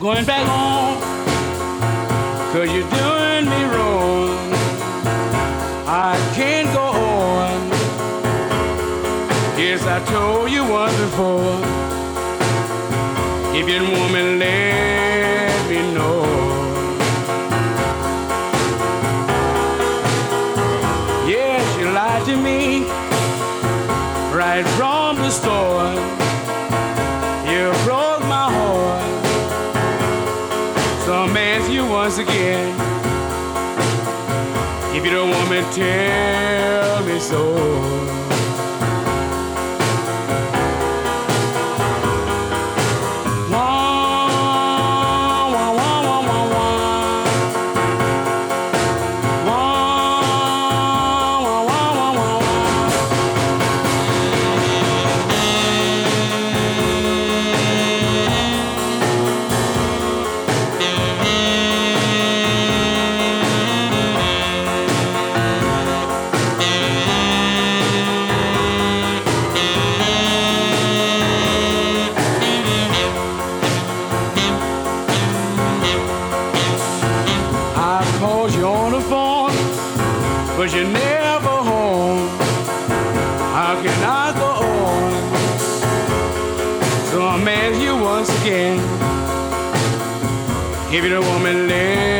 going back home, 'cause you're doing me wrong. I can't go on. Yes, I told you once before. If you didn't want me, let me know. Yes, you lied to me right from the start. You broke my heart. So I'm asking you once again. If you don't want me, tell me so. But you're never home. How can I go on? So I'm asking you once again. If you don't want me, let